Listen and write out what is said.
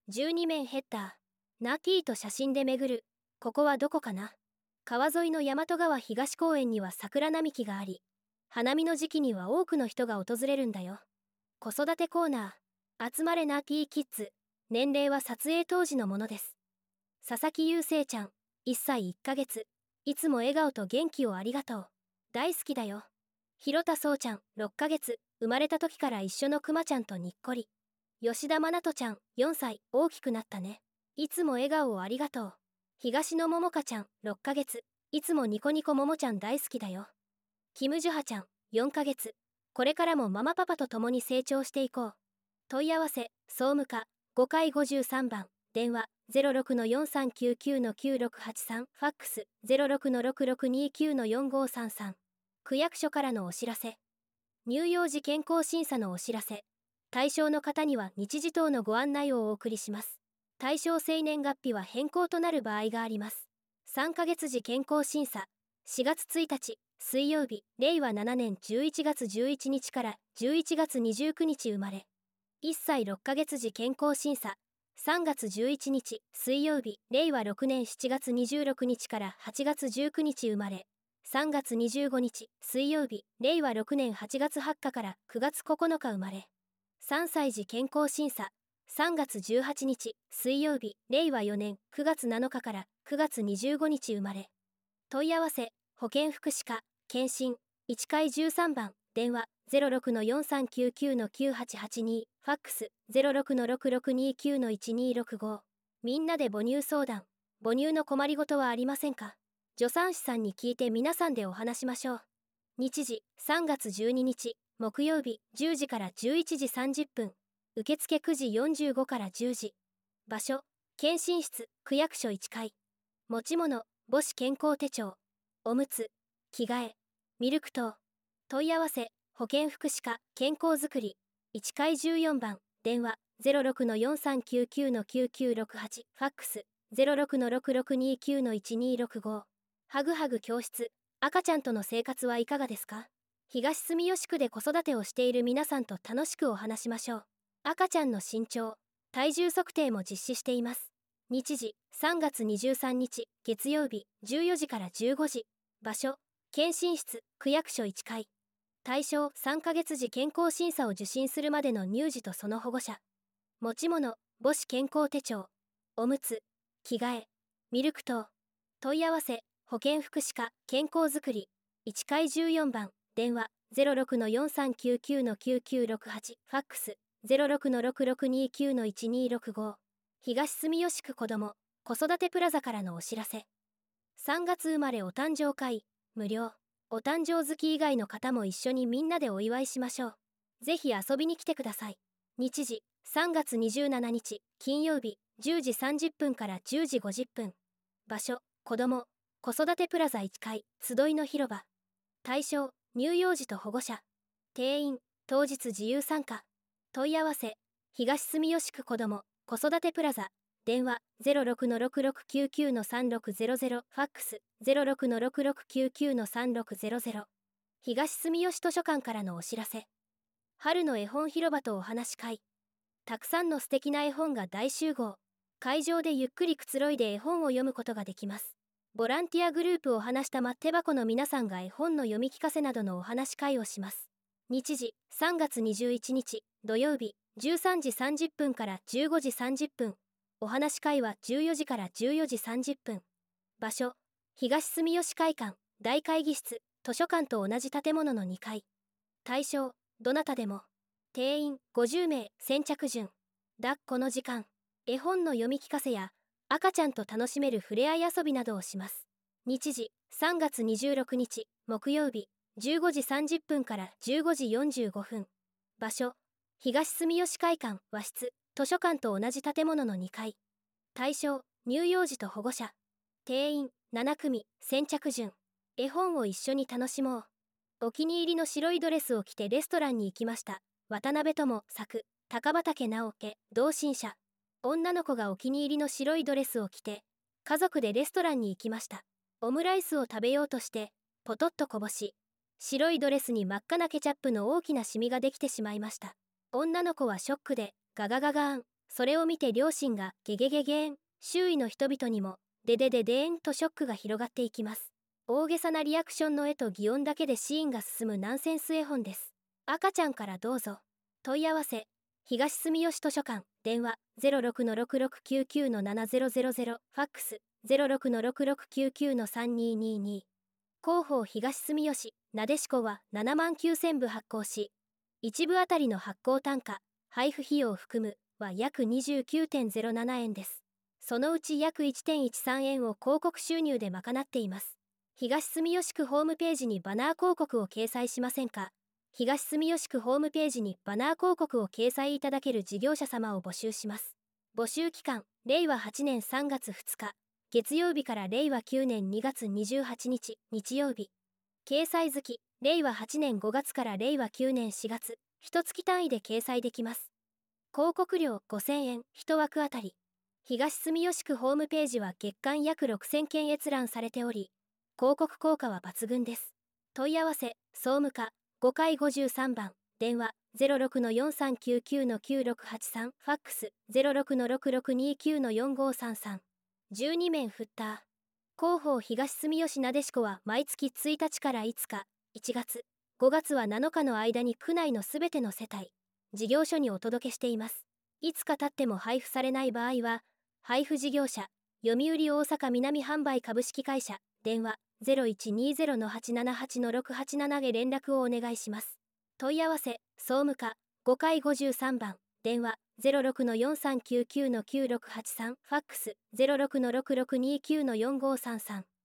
12面ヘッダー。ナティと写真で巡る。ここはどこかな。川沿いの大和川東公園には桜並木があり、花見の時期には多くの人が訪れるんだよ。子育てコーナー。集まれナティキッズ。年齢は撮影当時のものです。佐々木優生ちゃん、1歳1ヶ月。いつも笑顔と元気をありがとう。大好きだよ。広田そうちゃん、6ヶ月。生まれた時から一緒のくまちゃんとにっこり。吉田愛斗ちゃん、4歳。大きくなったね。いつも笑顔をありがとう。東野桃香ちゃん、6ヶ月。いつもニコニコももちゃん大好きだよ。キム・ジュハちゃん、4ヶ月。これからもママパパと共に成長していこう。問い合わせ、総務課、5階53番。電話、06-4399-9683。ファックス、06-6629-4533。区役所からのお知らせ。乳幼児健康審査のお知らせ。対象の方には日時等のご案内をお送りします。対象生年月日は変更となる場合があります。3ヶ月時健康審査。4月1日、水曜日、令和7年11月11日から11月29日生まれ。1歳6ヶ月時健康審査。3月11日、水曜日、令和6年7月26日から8月19日生まれ。3月25日、水曜日、令和6年8月20日から9月9日生まれ。3歳児健康審査。3月18日、水曜日、令和4年9月7日から9月25日生まれ。問い合わせ、保健福祉課、検診、1階13番、電話、06-4399-9882、ファックス、06-6629-1265。みんなで母乳相談。母乳の困りごとはありませんか？助産師さんに聞いて皆さんでお話しましょう。日時、3月12日、木曜日、10時から11時30分。受付9時45から10時。場所、検診室、区役所1階。持ち物、母子健康手帳。おむつ、着替え、ミルク等。問い合わせ、保健福祉課、健康づくり。1階14番、電話、06-4399-9968。ファックス、06-6629-1265。ハグハグ教室。赤ちゃんとの生活はいかがですか？東住吉区で子育てをしている皆さんと楽しくお話しましょう。赤ちゃんの身長、体重測定も実施しています。日時、3月23日、月曜日、14時から15時。場所、検診室、区役所1階。対象、3ヶ月時健康審査を受診するまでの乳児とその保護者。持ち物、母子健康手帳。おむつ、着替え、ミルク等。問い合わせ、保健福祉課、健康づくり。1階14番、電話、06-4399-9968。ファックス、06-6629-1265。東住吉区子ども、子育てプラザからのお知らせ。3月生まれお誕生会、無料。お誕生月以外の方も一緒にみんなでお祝いしましょう。ぜひ遊びに来てください。日時、3月27日、金曜日、10時30分から10時50分。場所、子ども、子育てプラザ1階、集いの広場。対象、乳幼児と保護者。定員、当日自由参加。問い合わせ、東住吉区子ども、子育てプラザ。電話、06-6699-3600。ファックス、06-6699-3600。東住吉図書館からのお知らせ。春の絵本広場とお話し会。たくさんの素敵な絵本が大集合。会場でゆっくりくつろいで絵本を読むことができます。ボランティアグループを話した待って箱の皆さんが絵本の読み聞かせなどのお話し会をします。日時、3月21日、土曜日、13時30分から15時30分。お話し会は14時から14時30分。場所、東住吉会館、大会議室、図書館と同じ建物の2階。対象、どなたでも。定員、50名、先着順。抱っこの時間。絵本の読み聞かせや、赤ちゃんと楽しめるふれあい遊びなどをします。日時、3月26日、木曜日、15時30分から15時45分。場所、東住吉会館、和室、図書館と同じ建物の2階。対象、乳幼児と保護者。定員、7組、先着順。絵本を一緒に楽しもう。お気に入りの白いドレスを着てレストランに行きました。渡辺智作、高畑直家、同心者。女の子がお気に入りの白いドレスを着て、家族でレストランに行きました。オムライスを食べようとして、ポトッとこぼし、白いドレスに真っ赤なケチャップの大きなシミができてしまいました。女の子はショックで、ガガガガーン、 それを見て両親がゲゲゲゲーン、周囲の人々にもデデデデーンとショックが広がっていきます。大げさなリアクションの絵と擬音だけでシーンが進むナンセンス絵本です。赤ちゃんからどうぞ。問い合わせ東住吉図書館。電話 06-6699-7000。ファックス 06-6699-3222。広報東住吉なでしこは7万9000部発行し、1部あたりの発行単価配布費用を含むは約 29.07 円です。そのうち約 1.13 円を広告収入で賄っています。東住吉区ホームページにバナー広告を掲載しませんか？東住吉区ホームページにバナー広告を掲載いただける事業者様を募集します。募集期間、令和8年3月2日、月曜日から令和9年2月28日、日曜日。掲載月、令和8年5月から令和9年4月、1月単位で掲載できます。広告料5000円、1枠あたり。東住吉区ホームページは月間約6000件閲覧されており、広告効果は抜群です。問い合わせ、総務課、5階53番、電話、06-4399-9683、ファックス、06-6629-4533。12面フッター。広報東住吉なでしこは毎月1日から5日、1月、5月は7日の間に区内のすべての世帯、事業所にお届けしています。いつか経っても配布されない場合は、配布事業者、読売大阪南販売株式会社、電話、0120-878-687へ連絡をお願いします。問い合わせ、総務課、5階53番、電話、06-4399-9683、ファックス、06-6629-4533。